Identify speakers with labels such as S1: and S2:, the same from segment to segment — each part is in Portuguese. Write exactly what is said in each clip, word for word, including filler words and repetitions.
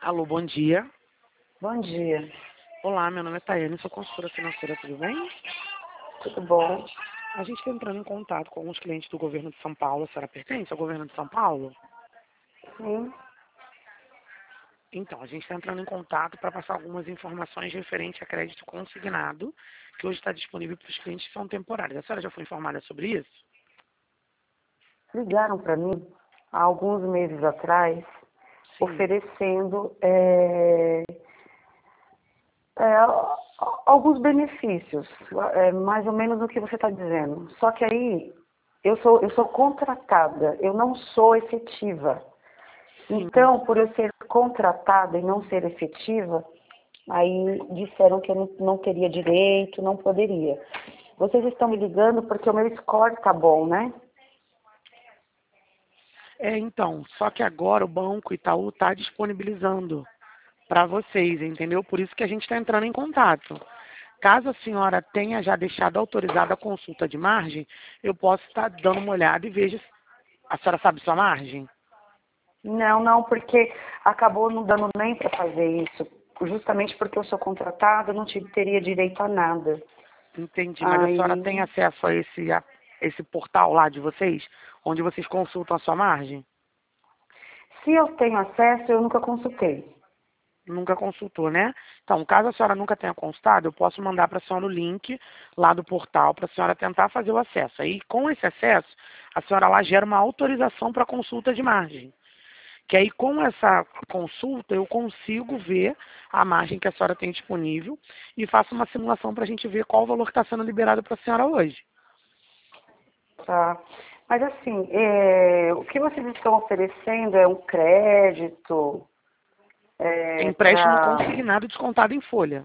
S1: Alô, bom dia.
S2: Bom dia.
S1: Olá, meu nome é Tayane, sou consultora financeira, tudo bem?
S2: Tudo bom?
S1: A gente está entrando em contato com alguns clientes do governo de São Paulo. A senhora pertence ao governo de São Paulo?
S2: Sim.
S1: Então, a gente está entrando em contato para passar algumas informações referentes a crédito consignado, que hoje está disponível para os clientes que são temporários. A senhora já foi informada sobre isso?
S2: Ligaram para mim há alguns meses atrás,
S1: Sim.
S2: oferecendo é, é, alguns benefícios, é, mais ou menos o que você está dizendo. Só que aí eu sou, eu sou contratada, eu não sou efetiva.
S1: Sim.
S2: Então, por eu ser contratada e não ser efetiva, aí disseram que eu não, não teria direito, não poderia. Vocês estão me ligando porque o meu score tá bom, né?
S1: É, então, só que agora o Banco Itaú está disponibilizando para vocês, entendeu? Por isso que a gente está entrando em contato. Caso a senhora tenha já deixado autorizada a consulta de margem, eu posso estar dando uma olhada e veja se a senhora sabe sua margem.
S2: Não, não, porque acabou não dando nem para fazer isso. Justamente porque eu sou contratada, eu não tive, teria direito a nada.
S1: Entendi, mas a senhora tem
S2: Aí,
S1: acesso a esse, a esse portal lá de vocês, onde vocês consultam a sua margem?
S2: se eu tenho acesso, eu nunca consultei.
S1: Nunca consultou, né? Então, caso a senhora nunca tenha consultado, eu posso mandar para a senhora o link lá do portal para a senhora tentar fazer o acesso. Aí, com esse acesso, a senhora lá gera uma autorização para consulta de margem. Que aí, com essa consulta, eu consigo ver a margem que a senhora tem disponível e faço uma simulação para a gente ver qual o valor que está sendo liberado para a senhora hoje.
S2: Tá? Mas assim, é, o que vocês estão oferecendo é um crédito
S1: É
S2: é,
S1: empréstimo
S2: para...
S1: consignado descontado em folha.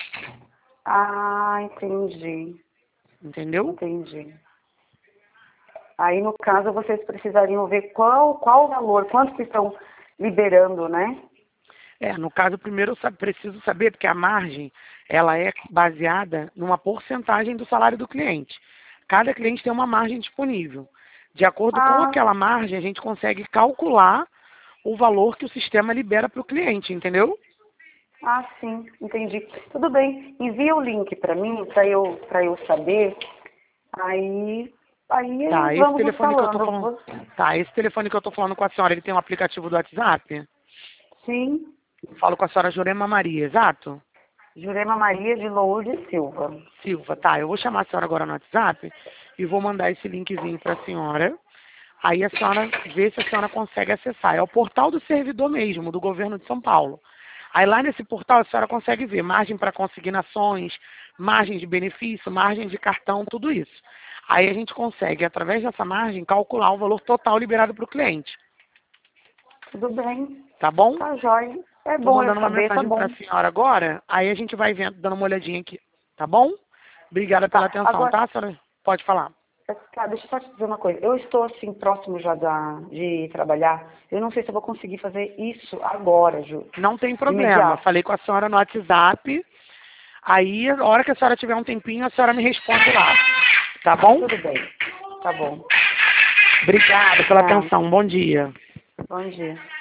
S2: Ah, entendi,
S1: Entendeu?
S2: entendi. Aí, no caso, vocês precisariam ver qual, qual o valor, quanto que estão liberando, né?
S1: É, no caso, primeiro eu sa- preciso saber, porque a margem, ela é baseada numa porcentagem do salário do cliente. Cada cliente tem uma margem disponível. De acordo com
S2: Ah,
S1: aquela margem, a gente consegue calcular o valor que o sistema libera para o cliente, entendeu?
S2: ah, sim, entendi. Tudo bem, envia o link para mim, para eu, para eu saber. Aí, aí
S1: Tá, esse
S2: vamos nos
S1: telefone que eu tô
S2: falando.
S1: falando.
S2: Vou-
S1: Tá, esse telefone que eu tô falando com a senhora, ele tem um aplicativo do WhatsApp?
S2: Sim,
S1: Falo com a senhora Jurema Maria, exato?
S2: Jurema Maria de Lourdes Silva.
S1: Silva, tá. Eu vou chamar a senhora agora no WhatsApp e vou mandar esse linkzinho para a senhora. Aí a senhora vê se a senhora consegue acessar. É o portal do servidor mesmo, do governo de São Paulo. Aí lá nesse portal a senhora consegue ver margem para consignações, margem de benefício, margem de cartão, tudo isso. Aí a gente consegue, através dessa margem, calcular o valor total liberado para o cliente.
S2: Tudo bem,
S1: Tá bom?
S2: tá jóia. É
S1: Estou
S2: bom eu
S1: mandando uma
S2: saber, tá
S1: mensagem para
S2: bom.
S1: a senhora agora, aí a gente vai vendo, dando uma olhadinha aqui. Tá bom? Obrigada pela
S2: Tá,
S1: atenção,
S2: agora,
S1: tá, senhora? Pode falar.
S2: tá, deixa eu só te dizer uma coisa. Eu estou assim, próximo já da, de trabalhar. Eu não sei se eu vou conseguir fazer isso agora, Ju.
S1: Não tem
S2: De
S1: problema.
S2: imediato.
S1: Falei com a senhora no WhatsApp. Aí, a hora que a senhora tiver um tempinho, a senhora me responde lá. Tá bom?
S2: Tudo bem. Tá bom.
S1: Obrigada pela
S2: Tá.
S1: atenção. Bom dia.
S2: Bom dia.